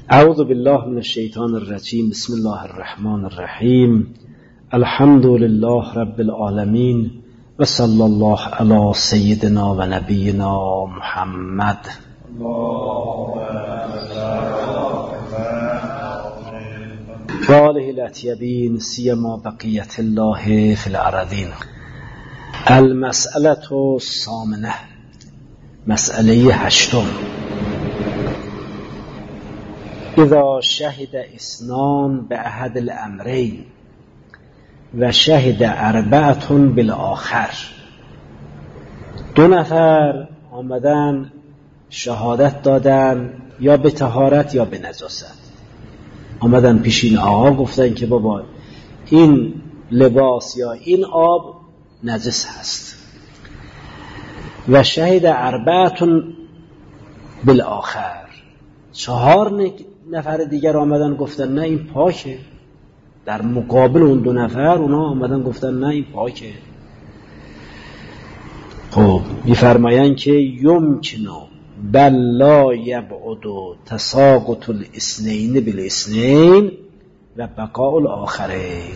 اعوذ بالله من الشیطان الرجیم. بسم الله الرحمن الرحیم. الحمد لله رب العالمین و صلی الله علی سیدنا و نبینا محمد و آله الاطیبین سیما بقیت الله فی الارضین. المسئله الثامنه، مسئله هشتم. اذا شهد اثنان به احد الامرین و شهد اربعة بالآخر. دو نفر آمدن شهادت دادن یا به طهارت یا به نجاست. آمدن پیشین آقا گفتن که بابا این لباس یا این آب نجس هست. و شهد اربعة بالآخر، 4 نفر دیگر آمدن گفتن نه این پاکه. در مقابل اون 2 نفر اونا آمدن گفتن نه این پاکه. خب میفرمایند که یمکنو بل لا یبعد تساقط الاثنین بالاثنین و بقاء الاخرین.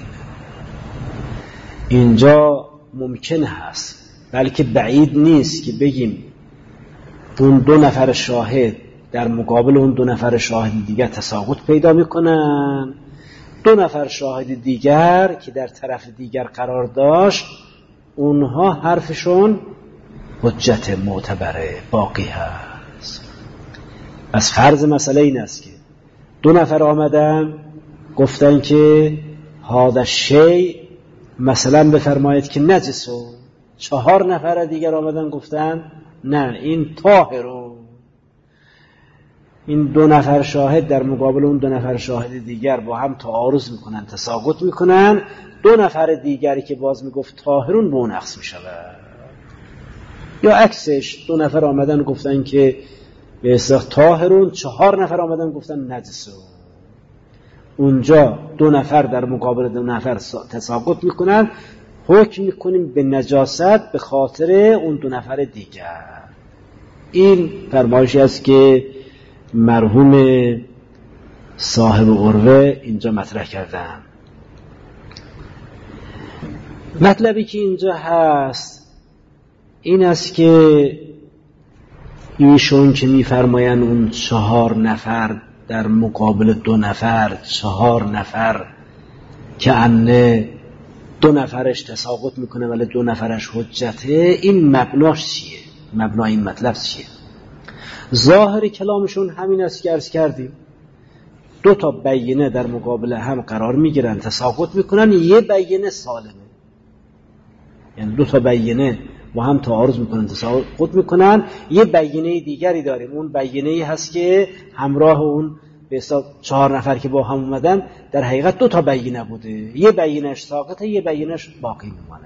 اینجا ممکن هست بلکه بعید نیست که بگیم اون 2 نفر شاهد در مقابل اون 2 نفر شاهد دیگر تساقط پیدا میکنن. 2 نفر شاهد دیگر که در طرف دیگر قرار داشت اونها حرفشون حجت معتبره باقی هست. از فرض مسئله این است که 2 نفر آمدن گفتن که هذا شیء مثلا بفرمایید که نجسو. 4 نفر دیگر آمدن گفتن نه این طاهرو. این 2 نفر شاهد در مقابل اون 2 نفر شاهد دیگر با هم تعارض میکنن، تساقط میکنن. 2 نفر دیگری که باز میگفت طاهرون به اون نقص میشود. یا عکسش 2 نفر آمدن گفتن که به اصطلاح طاهرون، 4 نفر آمدن گفتن نجسون. اونجا 2 نفر در مقابل 2 نفر تساقط میکنن، حکم میکنیم به نجاست به خاطر اون 2 نفر دیگر. این فرمایشی است که مرحوم صاحب عروه اینجا مطرح کردن. مطلبی که اینجا هست این است که ایشون که میفرمایند اون 4 نفر در مقابل 2 نفر، 4 نفر که انه 2 نفرش تساقط میکنه ولی 2 نفرش حجته، این مبناش چیه؟ مبنا این مطلب چیه؟ ظاهر کلامشون همین است که عرض کردیم. 2 تا بیینه در مقابل هم قرار میگیرن، تساقط میکنن، یه بیینه سالمه. یعنی 2 تا بیینه با هم تعارض میکنن، تساقط میکنن. یه بیینه دیگری داریم، اون بیینه هست که همراه اون به حساب 4 نفر که با هم اومدن در حقیقت 2 تا بیینه بوده. یه بیینش ساقطه، یه بیینش باقی میمونه.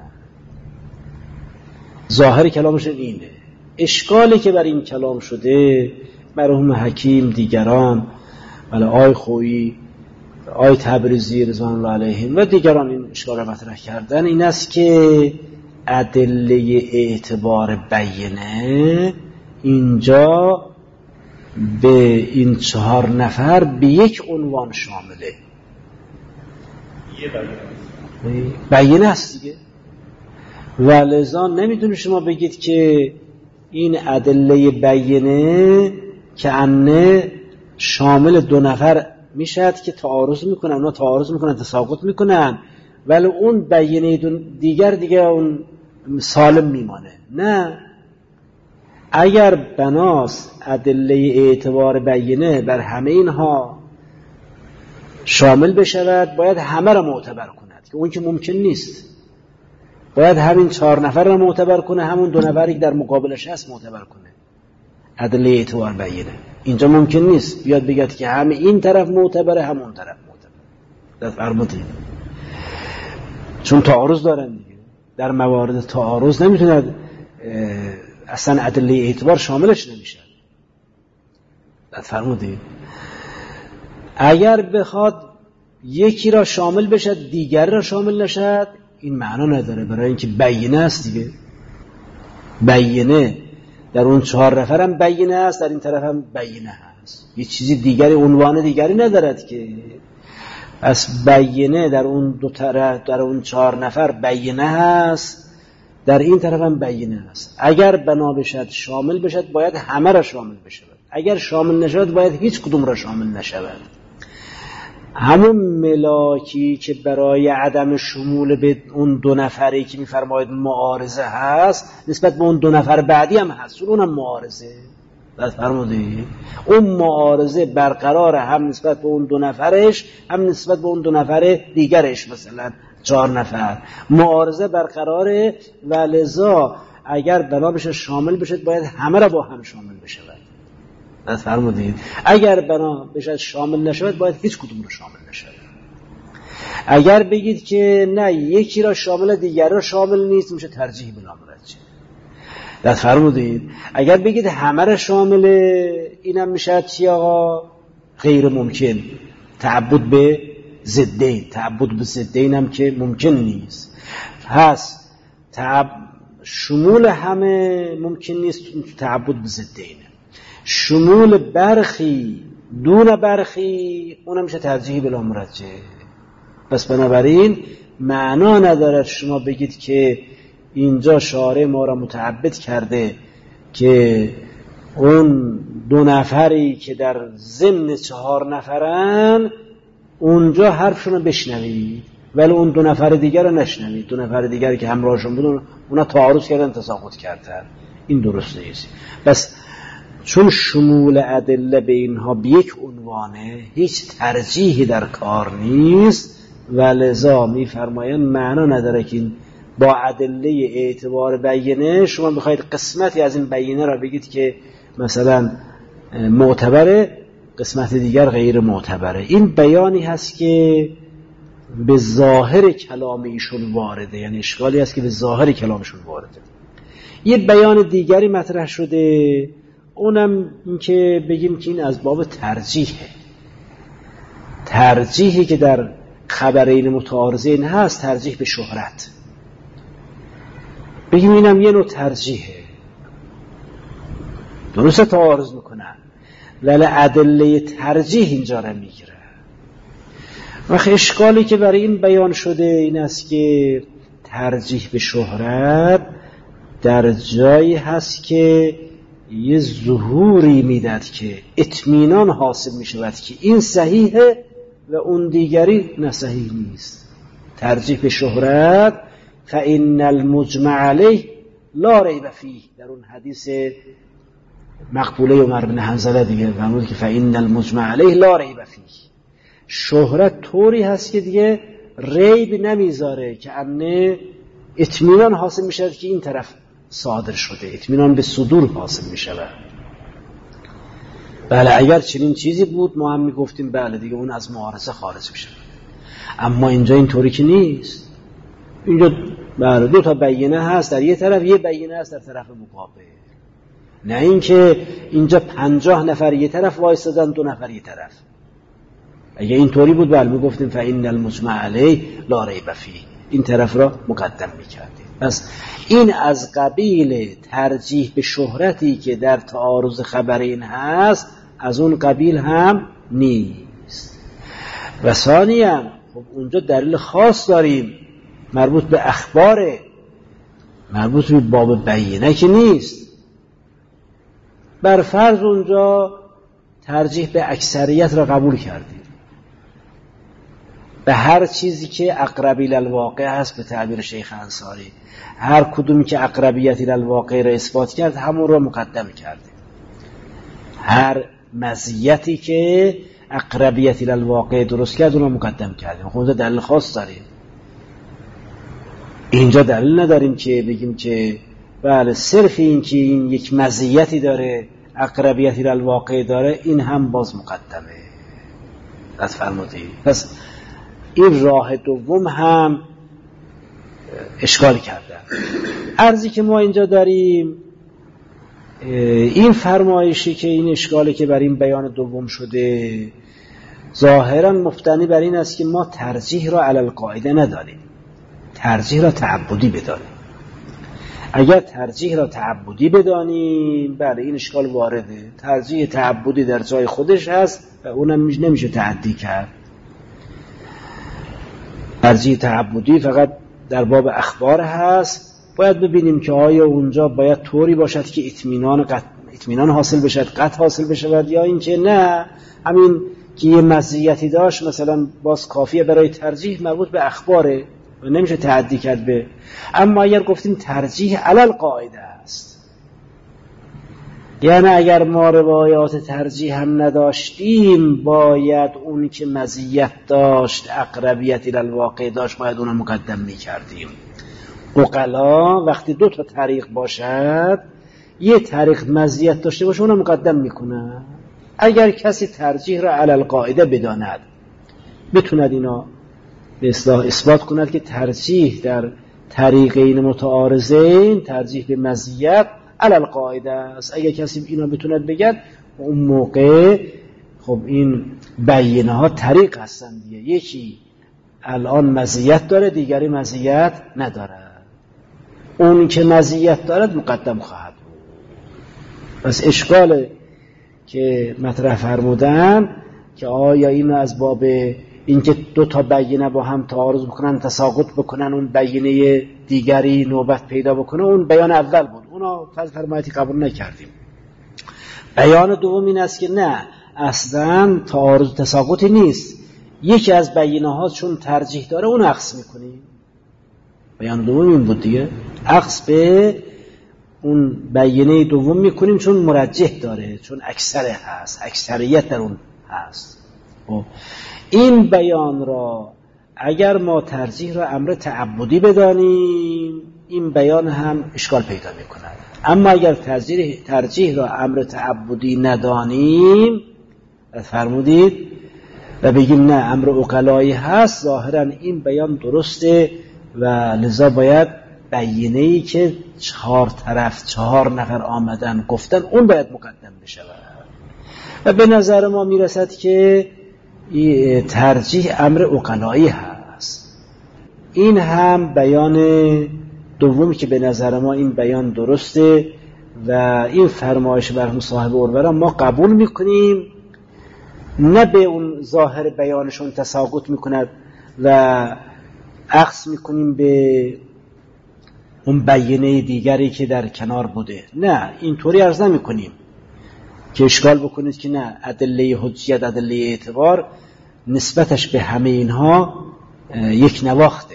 ظاهر کلامشون اینه. اشکالی که بر این کلام شده مرحوم حکیم دیگران ولی آی خویی، آی تبریزی رضوان الله علیهم و دیگران این اشکال را مطرح کردن، این است که ادله اعتبار بیینه اینجا به این 4 نفر به یک عنوان شامله. بیینه است دیگه. ولذا نمیتونی شما بگید که این ادله بیینه که انه شامل 2 نفر میشد که تعارض میکنن، اونا تعارض میکنن، تساقط میکنن، ولی اون بیینه دیگه اون سالم میمانه. نه، اگر بناس ادله اعتبار بیینه بر همه اینها شامل بشود باید همه را معتبر کند که اون که ممکن نیست. باید همین 4 نفر را معتبر کنه، همون 2 نفری که در مقابلش هست معتبر کنه. ادله اعتبار بیینه اینجا ممکن نیست بیاد بگید که همه این طرف معتبره همون طرف معتبره. فرمودید چون تعارض دارن دیگه. در موارد تعارض نمیتونه اصلا ادله اعتبار شاملش نمیشه. فرمودید اگر بخواد یکی را شامل بشد دیگر را شامل نشد این معنا نداره، برای اینکه بیینه است دیگه. بیینه در اون 4 نفر هم بیینه است، در این طرف هم بیینه است، یه چیزی دیگری، عنوان دیگری ندارد که. پس بینه در اون دو طرف، در اون 4 نفر بینه هست، در این طرف هم بینه هست. اگر بنا بشد شامل بشد باید همه را شامل بشود، اگر شامل نشود باید هیچ کدوم را شامل نشود. همون ملاکی که برای عدم شمول به اون 2 نفری که میفرماید معارضه هست، نسبت به اون 2 نفر بعدی هم هست، اونم معارضه. فرمودی اون معارضه برقراره، هم نسبت به اون 2 نفرش، هم نسبت به اون 2 نفر دیگرش. مثلا 4 نفر معارضه برقراره و لذا اگر بنا بشه شامل بشه باید همه را با هم شامل بشه. فرمودید اگر بنا بشه شامل نشود باید هیچ کدوم رو شامل نشود. اگر بگید که نه یکی را شامل دیگر را شامل نیست، میشه ترجیح بلا مرجح. فرمودید اگر بگید همه را شامل، اینم میشه چی آقا؟ غیر ممکن، تعبد به ضدین. تعبد به ضدین هم که ممکن نیست. پس شمول همه ممکن نیست، تعبد به ضدین. شمول برخی دون برخی، اونم میشه ترجیح بلا مرجح. پس بنابراین معنا ندارد شما بگید که اینجا شارع ما را متعبد کرده که اون 2 نفری که در ضمن 4 نفرن اونجا حرفشون رو بشنوید ولی اون 2 نفر دیگر رو نشنوید. 2 نفر دیگری که همراهشون بودن اونا تعارض کردن، تساقط کردن. این درست نیست. بس چون شمول ادله به اینها به یک عنوانه، هیچ ترجیحی در کار نیست و لذا میفرمایند معنا نداره که با ادله اعتبار بینه شما بخواید قسمتی از این بینه را بگید که مثلا معتبره، قسمت دیگر غیر معتبره. این بیانی هست که به ظاهر کلام ایشون وارده، یعنی اشکالی هست که به ظاهر کلامشون وارده. یه بیان دیگری مطرح شده، اونم این که بگیم که این از باب ترجیحه. ترجیحی که در خبرین متعارضین هست ترجیح به شهرت. بگیم اینم یه نوع ترجیحه، درست تعارض میکنن ولی ادله ترجیح اینجا را میگیره. وقت اشکالی که برای این بیان شده این است که ترجیح به شهرت در جایی هست که یه ظهوری میداد که اطمینان حاصل میشود که این صحیحه و اون دیگری نه صحیح نیست. ترجیح به شهرت فإن المجمع علیه لا ریب فیه، در اون حدیث مقبوله عمر بن حنظله دیگه فرمود که فإن المجمع علیه لا ریب فیه. شهرت طوری هست که دیگه ریب نمیذاره، که انه اطمینان حاصل میشه که این طرف صادر شده، اطمینان به صدور حاصل میشود. بله اگر چنین چیزی بود ما هم میگفتیم بله دیگه اون از معارضه خارج میشه. اما اینجا اینطوری که نیست. اینجا بله 2 تا بینه هست در یه طرف، یه بینه هست در طرف مقابل. نه اینکه اینجا 50 نفر یه طرف وایسادن 2 نفر یه طرف. اگه اینطوری بود بله میگفتیم فإن المجمع علیه لا ریب فیه، این طرف را مقدم میکردیم. پس این از قبیل ترجیح به شهرتی که در تعارض خبرین هست از اون قبیل هم نیست. و ثانیاً خب اونجا دلیل خاص داریم مربوط به اخباره، مربوط به باب بینه که نیست. بر فرض اونجا ترجیح به اکثریت را قبول کردیم، به هر چیزی که اقربی للواقع هست به تعبیر شیخ انصاری، هر کدومی که اقربیتی للواقع را اثبات کرد همون را مقدم کردیم. هر مزیتی که اقربیتی للواقع درست کرد اون را مقدم کردیم. خب دلیل خاص داریم. اینجا دلیل نداریم که بگیم که بله صرف این که این یک مزیتی داره، اقربیتی للواقع داره، این هم باز مقدمه. از فرمودید. پس این راه دوم هم اشکال کرده. عرضی که ما اینجا داریم این فرمایشی که این اشکالی که بر این بیان دوم شده ظاهرا مفتنی بر این است که ما ترجیح را علی القاعده نداریم، ترجیح را تعبدی بداریم. اگر ترجیح را تعبدی بدانیم، بله این اشکال وارده. ترجیح تعبدی در جای خودش هست و اونم نمیشه تعدی کرد. ترجیح تعبدی فقط در باب اخبار هست. باید ببینیم که آیا اونجا باید طوری باشد که اطمینان حاصل بشد، قطع حاصل بشود، یا اینکه نه همین که یه مزیتی داشت مثلا باز کافیه برای ترجیح، مربوط به اخباره و نمیشه تعدی کرد به. اما اگر گفتیم ترجیح علل قاعده است، یعنی اگر ما روایات ترجیح هم نداشتیم، باید اون که مزیت داشت، اقربیت الی الواقع داشت، باید اون مقدم میکردیم. عقلا وقتی 2 تا طریق باشد، یه طریق مزیت داشته باشه، اون مقدم میکنه. اگر کسی ترجیح را علی القاعده بداند، بتوند اینا به اصطلاح اثبات کند که ترجیح در طریقین متعارضین، ترجیح به مزیت علی القاعده است. اگر کسی اینا بتوند بگد، اون موقع خب این بیینه ها طریق هستن دیگه. یکی الان مزیت داره، دیگری مزیت نداره. اون که مزیت دارد مقدم خواهد بود. پس اشکال که مطرح فرمودن که آیا اینو از باب اینکه 2 تا بیینه با هم تعارض بکنن، تساقط بکنن، اون بیینه دیگری نوبت پیدا بکنه، اون بیان اول بود، اونا فرمایتی قبول نکردیم. بیان دوم این است که نه، اصلا تعارض تساقطی نیست، یکی از بیینه ها چون ترجیح داره اون عکس میکنیم. بیان دوم این بود دیگه، عکس به اون بیینه دوم میکنیم چون مرجح داره، چون اکثره هست، اکثریت در اون هست. این بیان را اگر ما ترجیح را امر تعبدی بدانیم، این بیان هم اشکال پیدا میکنه. اما اگر ترجیح را امر تعبدی ندانیم، فرمودید و بگیم نه امر عقلایی هست، ظاهرا این بیان درسته و لذا باید بیینه‌ای که 4 طرف 4 نفر آمدن گفتن اون باید مقدم بشه. و به نظر ما میرسد که ترجیح امر عقلایی هست. این هم بیان دومی که به نظر ما این بیان درسته و این فرمایش مرحوم صاحب اروره ما قبول میکنیم، نه به اون ظاهر بیانشون تساقط میکند و عکس میکنیم به اون بیانه دیگری که در کنار بوده. نه، اینطوری عرض نمیکنیم که اشکال بکنید که نه ادله حجیت، ادله اعتبار نسبتش به همه اینها یک نواخته.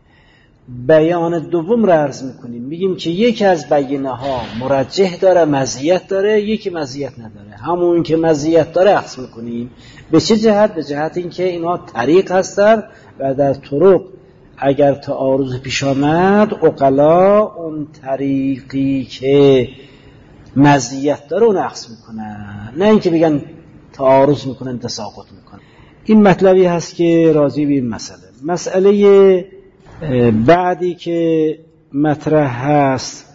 بیان دوم را عرض میکنیم، میگیم که یکی از بیانه ها مرجح داره، مزیت داره، یکی مزیت نداره. همون که مزیت داره عکس میکنیم. به چه جهت؟ به جهت اینکه اینا طریق هستن و در طرق اگر تعارض پیش آمد، عقلا اون طریقی که مزیت داره اون عکس میکنن، نه اینکه بگن تعارض میکنن، تساقط میکنن. این مطلبی هست که راضی به این مسئله بعدی که مطرح هست،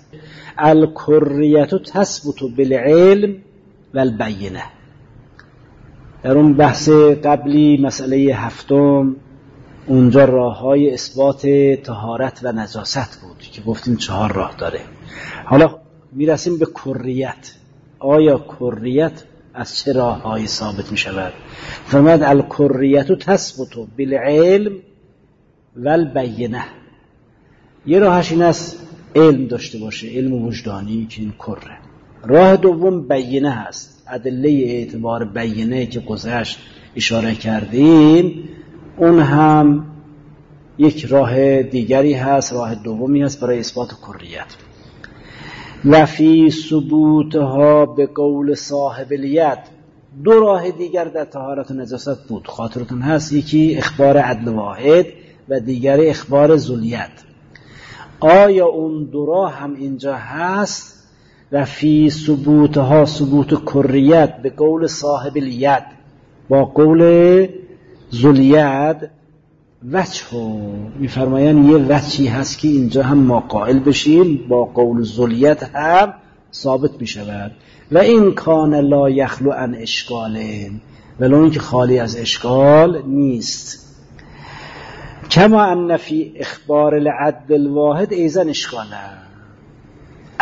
الکریت تثبت بالعلم والبینه. در اون بحث قبلی مسئله 7 اونجا راههای اثبات طهارت و نجاست بود که گفتیم 4 راه داره. حالا میرسیم به کریت. آیا کریت از چه راههایی ثابت می شود؟ فرمود الکریت تثبت بالعلم والبینه. یه راهش این است علم داشته باشه، علم وجدانی که این کره. راه دوم بینه هست، ادله اعتبار بینه که گذشت اشاره کردیم، اون هم یک راه دیگری هست، راه دومی هست برای اثبات کریت. و فی ثبوتها به قول صاحب الید. 2 راه دیگر در طهارت و نجاست بود، خاطرتون هست، یکی اخبار عدل واحد و دیگری اخبار ذولیت. آیا اون 2 راه هم اینجا هست؟ و فی ثبوتها، ثبوت کریت به قول صاحب الید با قول ذولیت، وجه میفرمایند یه وجهی هست که اینجا هم ما قائل بشیم، با قول ذولیت هم ثابت می شود. و این کان لا یخلو عن اشکال، ولو این که خالی از اشکال نیست. کما ان فی اخبار العدل الواحد ایضا اشکاله.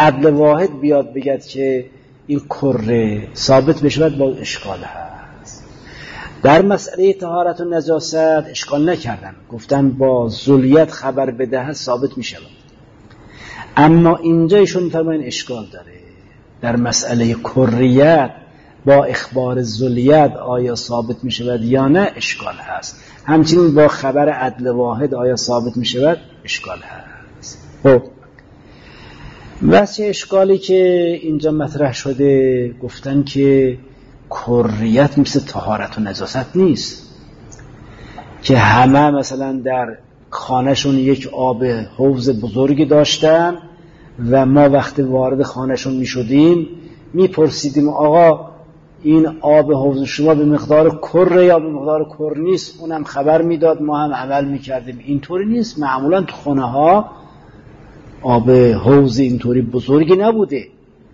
عدل واحد بیاد بگد که این کره ثابت بشود با اشکال هست. در مسئله طهارت و نجاست اشکال نکردن، گفتن با ذلیت خبر بدهد ثابت می شود. اما اینجا ایشون می‌فرمایند اشکال داره. در مسئله کریت با اخبار ذلیت آیا ثابت می شود یا نه اشکال هست. همچنین با خبر عدل واحد آیا ثابت می شود اشکال هست. خب واسه اشکالی که اینجا مطرح شده گفتن که کریت مثل طهارت و نجاست نیست که همه مثلا در خانهشون یک آب حوض بزرگی داشتن و ما وقتی وارد خانهشون می شدیم می پرسیدیم آقا این آب حوض شما به مقدار کره یا به مقدار کر نیست، اونم خبر میداد، ما هم عمل میکردیم. اینطوری نیست. معمولا تو خانه ها آب حوض اینطوری بزرگی نبوده.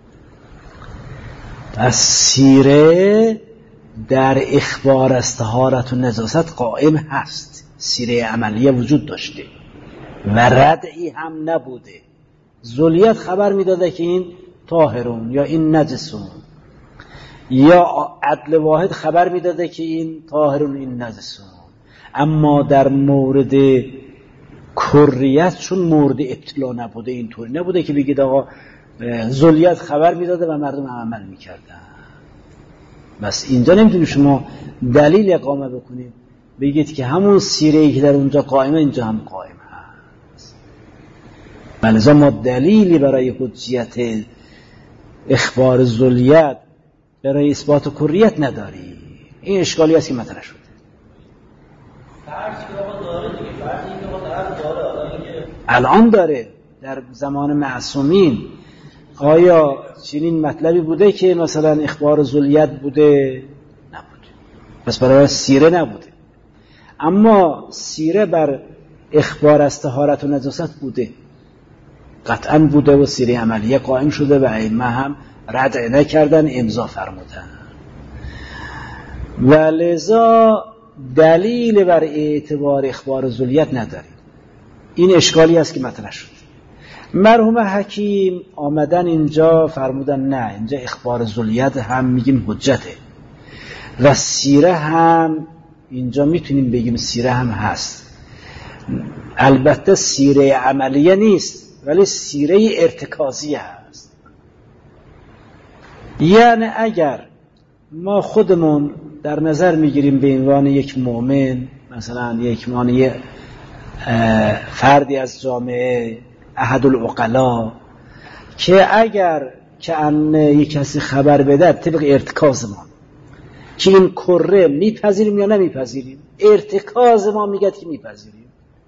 پس سیره در اخبار از طهارت و نجاست قائم هست، سیره عملیه وجود داشته و ردعی هم نبوده. ذلیت خبر میداده که این طاهرون یا این نجسون، یا عدل واحد خبر میداده که این طاهرون این نجسون. اما در مورد کریت چون مورد ابتلا نبوده، اینطوری نبوده که بگید آقا ذلیت خبر میداده و مردم عمل میکردن. بس اینجا نمیتونید شما دلیل اقامه بکنید بگید که همون سیره‌ای که در اونجا قائمه اینجا هم قائم هست. بلذا ما دلیلی برای حجیت اخبار ذلیت برای اثبات کریت نداری. این اشکالی است که مطرح شده. الان داره در زمان معصومین. آیا چنین مطلبی بوده که مثلا اخبار ذلیت بوده؟ نبوده. پس برای سیره نبوده. اما سیره بر اخبار از طهارت و نجاست بوده، قطعا بوده و سیره عملیه قائم شده و ائمه هم رد نکردن، امضا فرمودن. و لذا دلیل بر اعتبار اخبار ذلیت نداریم. این اشکالی است که مطرح شد. مرحوم حکیم آمدن اینجا فرمودن نه، اینجا اخبار ذلیت هم میگیم حجته و سیره هم اینجا میتونیم بگیم سیره هم هست. البته سیره عملیه نیست ولی سیره ارتکازی هست. یعنی اگر ما خودمون در نظر میگیریم به عنوان یک مؤمن، مثلا یک معنی فردی از جامعه، احد العقلا، که اگر که یک کسی خبر بده طبق ارتکاز ما که این کره میپذیریم یا نمیپذیریم، ارتکاز ما میگه که میپذیریم.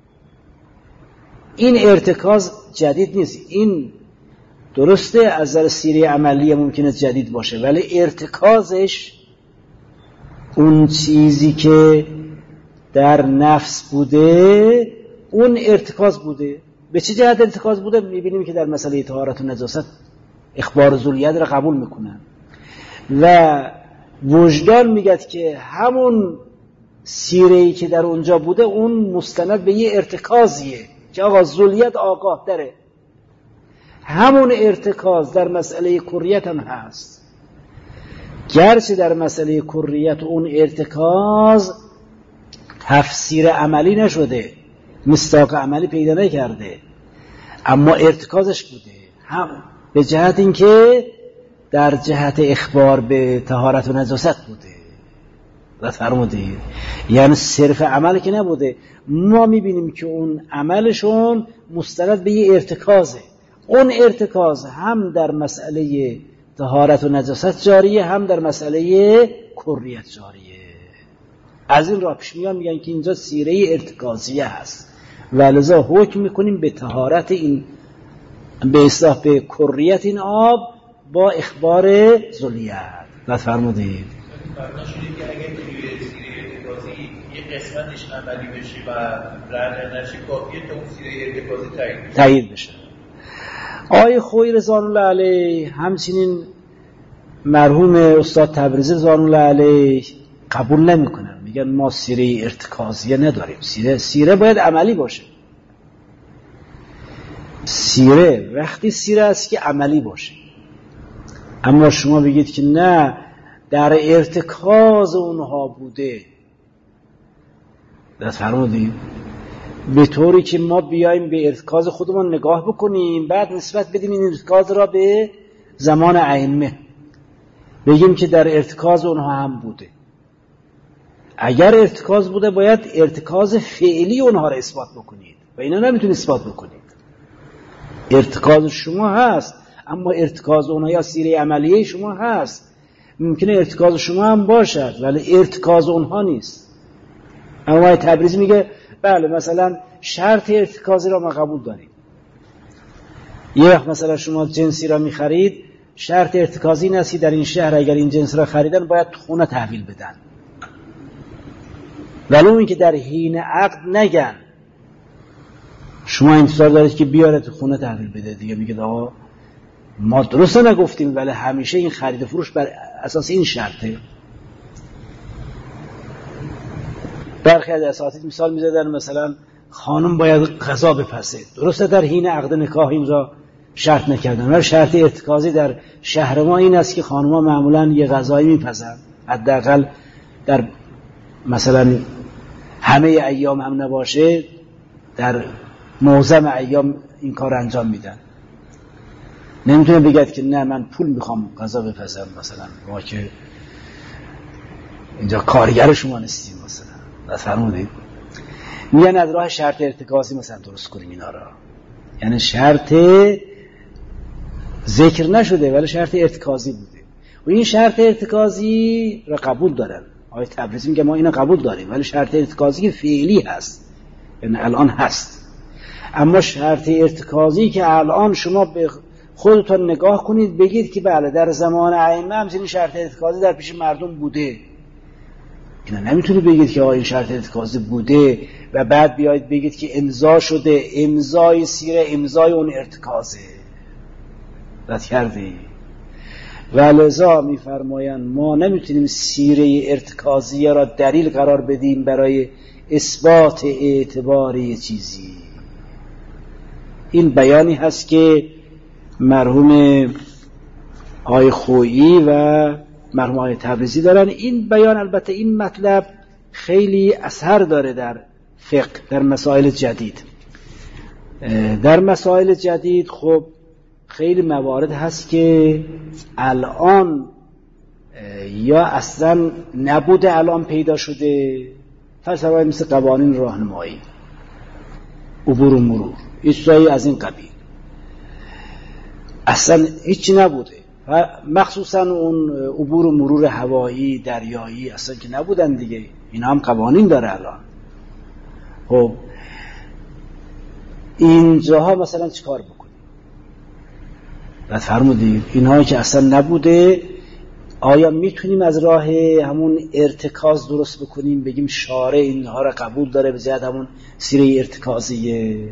این ارتکاز جدید نیست. این درسته از نظر سیره عملیه ممکنه جدید باشه ولی ارتکازش اون چیزی که در نفس بوده اون ارتکاز بوده. به چه جهت ارتکاز بوده؟ میبینیم که در مسئله طهارت و نجاست اخبار ذلیت را قبول میکنن و وجدان میگه که همون سیره‌ای که در اونجا بوده اون مستند به یه ارتکازیه که آقا ذلیت آگاه داره. همون ارتکاز در مسئله کریت هم هست، گرچه در مسئله کریت اون ارتکاز تفسیر عملی نشده، مصداق عملی پیدا نکرده، اما ارتکازش بوده. هم به جهت اینکه در جهت اخبار به طهارت و نجاست بوده. و فرمودید یعنی صرف عمل که نبوده. ما میبینیم که اون عملشون مستند به یه ارتکازه. اون ارتکاز هم در مسئله طهارت و نجاست جاریه، هم در مسئله کریت جاریه. از این راه پیش میان میگن که اینجا سیره ارتکازیه هست و لذا حکم میکنیم به طهارت این، به اصطلاح به کریت این آب با اخبار ذلیت. و فرمودید که اگر توی سیره ارتکازی یه قسمتش عملی بشه و رد نشه کافیه تا اون سیره ارتکازی تایید بشه. آقای خویی رضوان الله علیه همچنین مرحوم استاد تبریزی رضوان الله علیه قبول نمیکنن، میگن ما سیره ارتکازیه نداریم. سیره باید عملی باشه. سیره وقتی سیره است که عملی باشه. اما شما بگید که نه در ارتکاز اونها بوده، دست فرمودید، به طوری که ما بیایم به ارتکاز خودمون نگاه بکنیم، بعد نسبت بدیم این ارتکاز را به زمان ائمه، بگیم که در ارتکاز اونها هم بوده. اگر ارتکاز بوده باید ارتکاز فعلی اونها را اثبات بکنید و اینا نمیتونید اثبات بکنید. ارتکاز شما هست اما ارتکاز اونها یا سیره عملیه شما هست، ممکنه ارتکاز شما هم باشد ولی ارتکاز اونها نیست. اما تبریزی میگه بله مثلا شرط ارتکازی را ما قبول داریم. یه وقت مثلا شما جنسی را میخرید، شرط ارتکازی این است که در این شهر اگر این جنس را خریدن باید خونه تحویل بدن، ولی اون که در حین عقد نگن شما انتظار دارید که بیاره تو خونه تحویل بده. دیگه میگه آقا ما درست نگفتیم ولی همیشه این خرید فروش بر اساس این شرطه. برخی از اساتید مثال میزدن مثلا خانم باید غذا بپزه، درسته در حین عقد نکاح این را شرط نکردن، ولی شرط ارتکازی در شهر ما این است که خانم‌ها معمولا یه غذایی میپزن، حداقل در مثلا همه ایام هم نباشه در معظم ایام این کار انجام میدن. نمیتونه بگید که نه من پول میخوام غذا بپزم، مثلا ما که اینجا کارگر شما نیستیم مثلا. بس فرمودید میگن از راه شرط ارتکازی مثلا درست کنیم اینا را، یعنی شرط ذکر نشده ولی شرط ارتکازی بوده و این شرط ارتکازی را قبول دارن. آقای تبریزی میگه ما اینو قبول داریم ولی شرط ارتکازی فعلی هست، یعنی الان هست. اما شرط ارتکازی که الان شما به خودتون نگاه کنید بگید که بله در زمان ائمه همچنین شرط ارتکازی در پیش مردم بوده، اینا نمیتونید بگید که این شرط ارتکازی بوده و بعد بیایید بگید که امضا شده، امضای سیره امضای اون ارتکازه. رد کردی؟ و لذا میفرمایند ما نمیتونیم سیره ارتکازیه را دلیل قرار بدیم برای اثبات اعتباری چیزی. این بیانی هست که مرحوم آقای خویی و مرحوم آقای تبریزی دارن. این بیان البته این مطلب خیلی اثر داره در فقه، در مسائل جدید. در مسائل جدید خب خیلی موارد هست که الان یا اصلا نبوده الان پیدا شده، فرض مثل قوانین راهنمایی، عبور و مرور، چیزایی از این قبیل اصلا هیچی نبوده. مخصوصا اون عبور و مرور هوایی، دریایی اصلا که نبودن دیگه، اینا هم قوانین داره الان. خب اینجاها مثلا چیکار بکنیم؟ بعد فرمودید اینهایی که اصلا نبوده آیا میتونیم از راه همون ارتکاز درست بکنیم، بگیم شارع اینها را قبول داره به زیاد همون سیره ارتکازیه،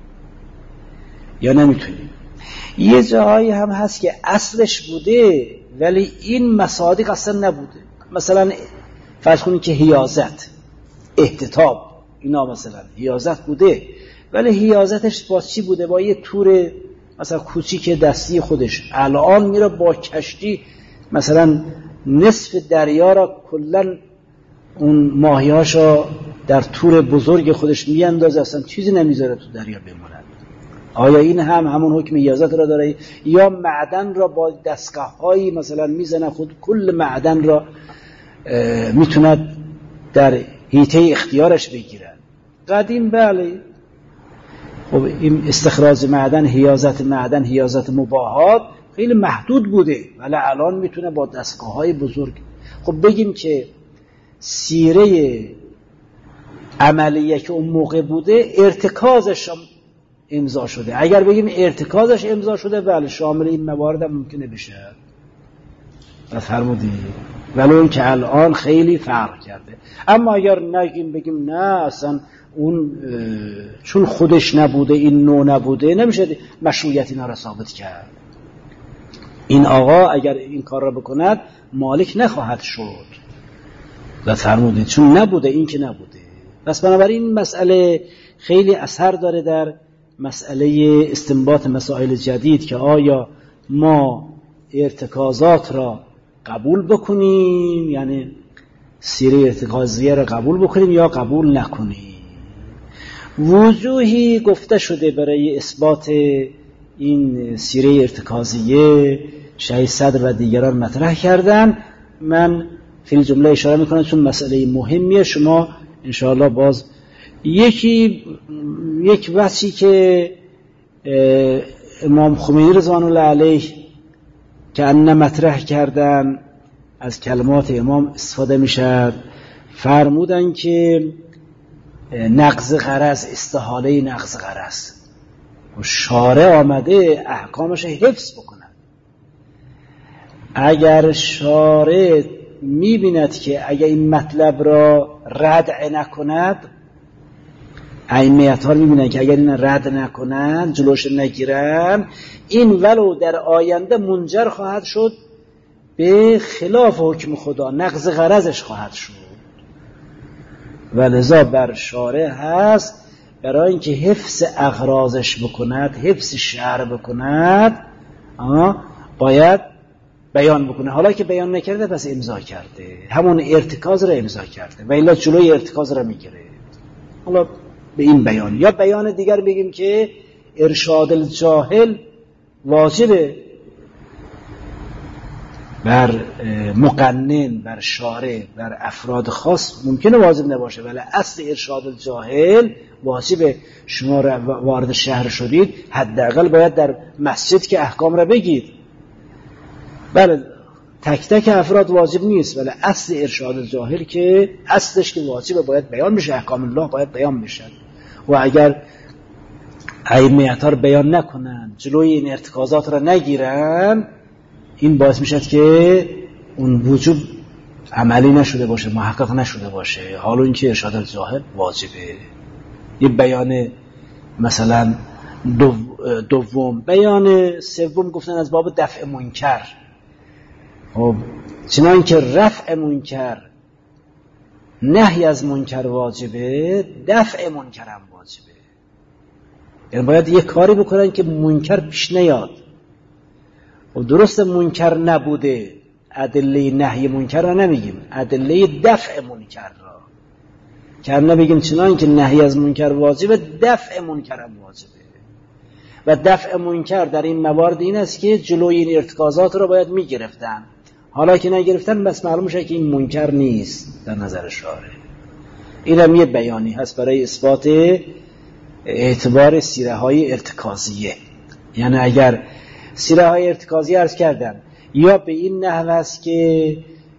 یا نمیتونیم؟ یه جاهایی هم هست که اصلش بوده ولی این مصادیق اصلا نبوده. مثلا فرض کنید که حیازت، احتطاب، اینا مثلا حیازت بوده ولی حیازتش با چی بوده؟ با یه تور مثلا کوچیک دستی خودش. الان میره با کشتی مثلا نصف دریا را کلن اون ماهیاشو در تور بزرگ خودش میاندازه، اصلا چیزی نمیذاره تو دریا بماند. آیا این هم همون حکم حیازت را داره؟ یا معدن را با دستگاه‌هایی مثلا میزنه خود کل معدن را میتوند در حیطه اختیارش بگیرن؟ قدیم بله، خب این استخراج معدن، حیازت مباحات خیلی محدود بوده ولی الان میتونه با دستگاه‌های بزرگ. خب بگیم که سیره عملیه که اون موقع بوده ارتکازش امضا شده، اگر بگیم ارتکازش امضا شده بله شامل این موارد هم ممکنه بشه. بس فرمودید ولی اون که الان خیلی فرق کرده. اما اگر نگیم بگیم نه اصلا اون چون خودش نبوده این نوع نبوده نمیشه مشروعیت اینا را ثابت کرد. این آقا اگر این کار را بکند مالک نخواهد شد. بس فرمودید چون نبوده این که نبوده. پس بنابراین این مسئله خیلی اثر داره در مسئله استنباط مسائل جدید که آیا ما ارتکازات را قبول بکنیم، یعنی سیره ارتکازیه را قبول بکنیم یا قبول نکنیم. وجوهی گفته شده برای اثبات این سیره ارتکازیه، شیخ صدر و دیگران مطرح کردن. من فی الجمله اشاره میکنم چون مسئله مهمیه. شما انشاءالله باز یک وصفی که امام خمینی رضوان الله علیه که ان مطرح کردن از کلمات امام استفاده میشد، فرمودن که نقض غرض، استحاله نقض غرض، و شارع آمده احکامش حفظ بکند. اگر شارع میبیند که اگر این مطلب را رد نکند، ائمه اطهار میبینن که اگر این رد نکنن، جلوش نگیرن، این ولو در آینده منجر خواهد شد به خلاف حکم خدا، نقض غرضش خواهد شد. ولذا بر شارع هست برای اینکه حفظ اغراضش بکند، حفظ شرع بکند، باید بیان بکنه. حالا که بیان نکرده پس امضا کرده، همون ارتکاز را امضا کرده و الا جلوی ارتکاز را میگیره. حالا به این بیان یا بیان دیگر بگیم که ارشاد الجاهل واجبه بر مقنن، بر شارع، بر افراد خاص ممکنه واجب نباشه، ولی اصل ارشاد الجاهل واجبه. شما وارد شهر شدید، حداقل باید در مسجد که احکام را بگید. بله تک تک افراد واجب نیست، ولی اصل ارشاد الجاهل که اصلش که واجبه باید بیان بشه، احکام الله باید بیان بشه. و اگر ائمه اطهار بیان نکنن، جلوی این ارتکازات را نگیرن، این باعث میشد که اون وجوب عملی نشده باشه، محقق نشده باشه. حالا این که ارشاد الجاهل واجبه. یه بیان مثلا دوم، بیان سوم گفتن از باب دفع منکر. خب چنان که رفع منکر، نهی از منکر واجبه، دفع منکر هم واجبه. یعنی باید یه کاری بکنن که منکر پیش نیاد. و درست منکر نبوده، ادله نهی منکر را نمیگیم، ادله دفع منکر را که نمیگیم. چنان که نهی از منکر واجبه، دفع منکر هم واجبه. و دفع منکر در این موارد این است که جلوی این ارتکازات را باید میگرفتن. حالا که نگرفتن بس معلوم میشه که این منکر نیست در نظر شارع. این هم یه بیانی هست برای اثبات اعتبار سیره های ارتکازیه. یعنی اگر سیره های ارتکازیه عرض کردم یا به این نحو است که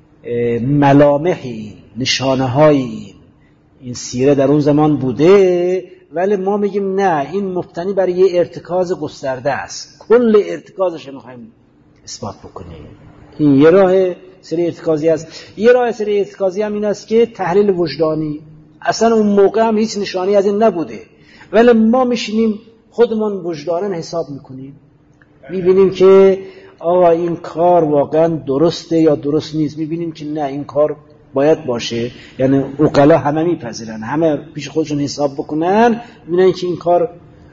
ملامحی، نشانه های این سیره در اون زمان بوده، ولی ما میگیم نه، این مبتنی برای یه ارتکاز گسترده است، کل ارتکازش میخوایم اثبات بکنیم. این یه راه سری ارتکازی است. یه راه سری ارتکازی هم این است که تحلیل وجدانی، اصلا اون موقع هم هیچ نشانی از این نبوده، ولی ما میشینیم خودمون وجدانن حساب میکنیم، میبینیم که آقا این کار واقعا درسته یا درست نیست. میبینیم که نه، این کار باید باشه. یعنی عقلا همه میپذیرن، همه پیش خودشون حساب بکنن، میبینن که این کار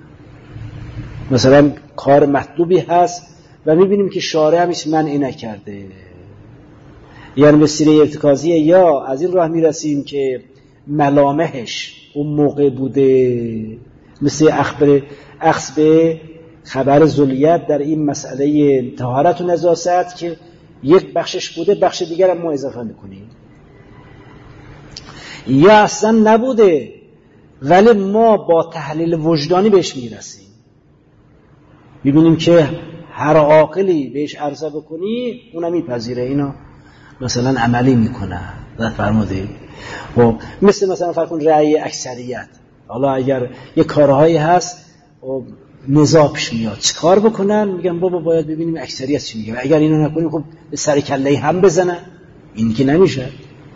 مثلا کار مطلوبی هست و میبینیم که شارع همیش منع نکرده. یعنی به سیره ارتکازیه یا از این راه میرسیم که ملامحش اون موقع بوده، مثل اخذ به خبر ذلیت در این مسئله طهارت و نجاست که یک بخشش بوده، بخش دیگر هم ما اضافه میکنیم. یا اصلا نبوده ولی ما با تحلیل وجدانی بهش میرسیم، میبینیم که هر عاقلی بهش عرضه بکنی اونم میپذیره، اینا مثلا عملی میکنه. ذات فرمودید و مثلا فرض کن رأی اکثریت. حالا اگر یه کارهایی هست و نزاع پیش میاد، چه کار بکنن؟ میگن بابا باید ببینیم اکثریت چی میگه، اگر اینو نکنیم خب به سر کله هم بزنن، این که نمیشه.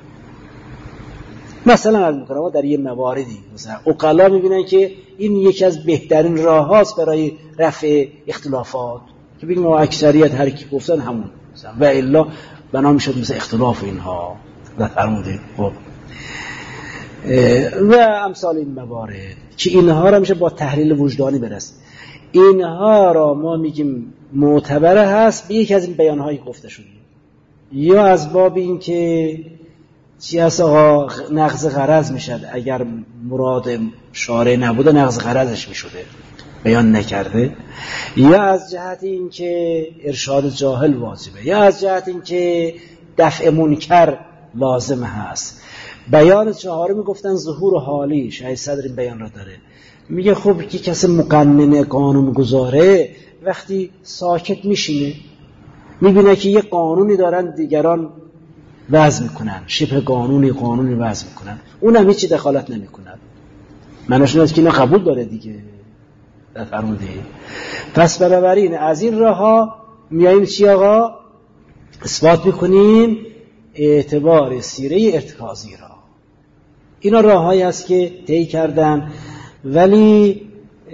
مثلا عرض میکنم در یه مواردی مثلا عقلا میبینن که این یکی از بهترین راه هاست برای رفع اختلافات، که بگیم اکثریت هر کی گفتن همون مثلا، و الا بنا میشد مثل اختلاف اینها. و فرموده خب و امثال این موارد که اینها را میشه با تحلیل وجدانی برسید. اینها را ما میگیم معتبره هست به یک از این بیانهایی گفته شده، یا از باب این که چی هست آقا نقض غرض میشد، اگر مراد شارع نبوده نقض غرضش میشده بیان نکرده، یا از جهت این که ارشاد جاهل واجبه، یا از جهت این که دفع منکر لازم هست. بیان چهارمی گفتن ظهور حالی. شاید صدر این بیان را داره، میگه خب که کسی مقنن قانون گذاره وقتی ساکت میشینه میبینه که یه قانونی دارن دیگران وضع میکنن، شبه قانونی وضع میکنن، اونم هیچی دخالت نمیکنن، معناش اینه که اینا قبول داره دیگه. فرموده. پس بنابراین از این راه ها میاییم چی آقا اثبات میکنیم اعتبار سیره ارتکازی را. اینا راههایی هست که طی کردن، ولی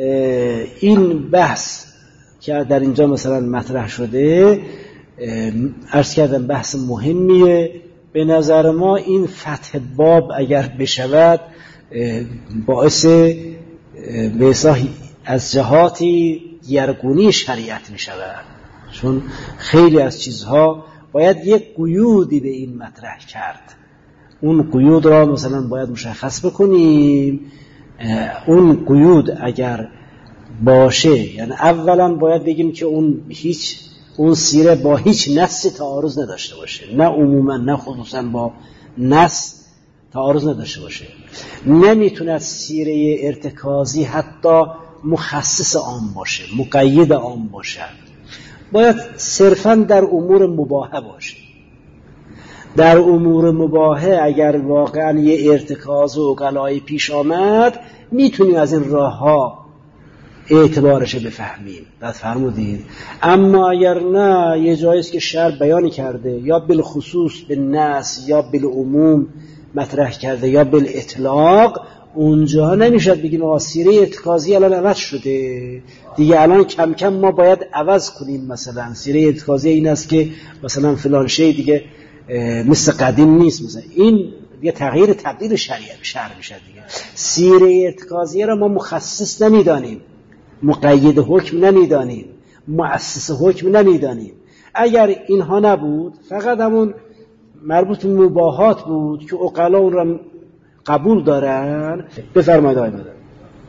این بحث که در اینجا مثلا مطرح شده عرض کردم بحث مهمیه. به نظر ما این فتح باب اگر بشود باعث به اصلاح از جهاتی دیرگونی شریعت می شود، چون خیلی از چیزها باید یک قیودی به این مطرح کرد. اون قیود را مثلا باید مشخص بکنیم. اون قیود اگر باشه، یعنی اولا باید بگیم که اون سیره با هیچ نصی تعارض نداشته باشه، نه عموما نه خصوصا با نص تعارض نداشته باشه. نمیتونه سیره ارتکازی حتی مخصص عام باشه، مقید عام باشه، باید صرفا در امور مباحه باشه. در امور مباحه اگر واقعا یه ارتکاز و غلایی پیش آمد میتونیم از این راه ها اعتبارش بفهمیم. بعد فرمودید اما اگر نه یه جاییست که شرع بیان کرده یا بالخصوص بالنص یا بالعموم مطرح کرده یا بالاطلاق، اونجا نمیشد بگیم آقا سیره ارتکازی الان عوض شده دیگه، الان کم کم ما باید عوض کنیم. مثلا سیره ارتکازی این است که مثلا فلان شی دیگه مثل قدیم نیست، مثلا این دیگه تبدیل شرع میشه دیگه. سیره ارتکازی را ما مخصص نمیدانیم، مقید حکم نمیدانیم، مؤسس حکم نمیدانیم. اگر اینها نبود فقط همون مربوط به مباحات بود که عقلا اون را قبول دارن. بفرمایید آقای مدنی.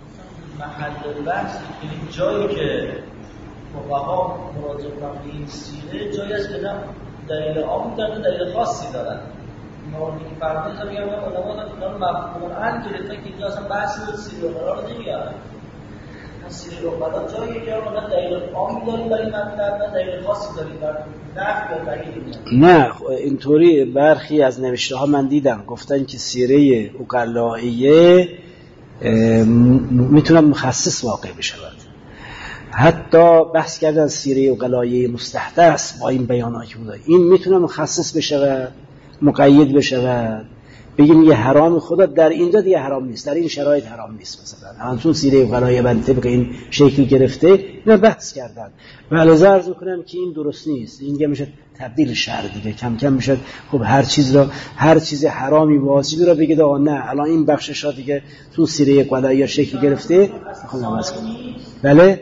محل بحث این جایی که فقها مراجعه کنند به این سیره جایی است که دلیل عام دارن، دلیل خاصی دارن. ما میگیم فرضاً میگم علما اینا رو مفهوماً گرفتن که اینجا اصلا بحث سیره قرار نمیاره. سیره رو بعد جایی که ما دلیل عام داریم ولی نه دلیل خاصی داریم در نفی و تایید. نه اینطوری برخی از نوشته ها من دیدم گفتن که سیره عقلائیه میتونن مخصص واقع بشود. حتی بحث کردن سیره عقلائیه مستحدث با این بیانات که بوده، این میتونه مخصص بشود، مقید بشود، بگیم یه حرام خدا در اینجا دیگه حرام نیست، در این شرایط حرام نیست. مثلا چون سیره عقلائیه بنده طبق این شکل گرفته، اینا بحث کردن و علاوه عرض میکنم که این درست نیست. این دیگه میشه تبدیل شرع دیگه، کم کم میشه خب هر چیز حرامی واجبی را بگید آقا نه الان این بخشش ها دیگه تو سیره عقلائیه شکل گرفته میخوام عوض کنم. بله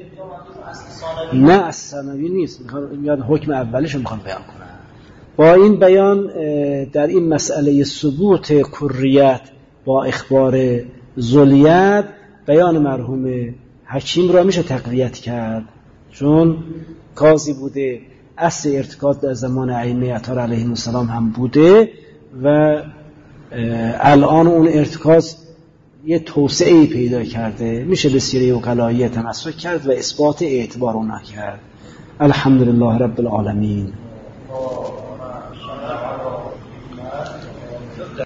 نه از ثانوی نیست، میاد حکم اولش رو میخوام بیان کنم. با این بیان در این مسئله ثبوت کریت با اخبار ذلیت بیان مرحوم حکیم را میشه تقویت کرد، چون قاضی بوده، اصل ارتکاز در زمان ائمه اطهار علیهم السلام هم بوده و الان اون ارتکاز یه توسعه‌ای پیدا کرده، میشه به سیره عقلائیه تمسک کرد و اثبات اعتبار اونها کرد. الحمدلله رب العالمین.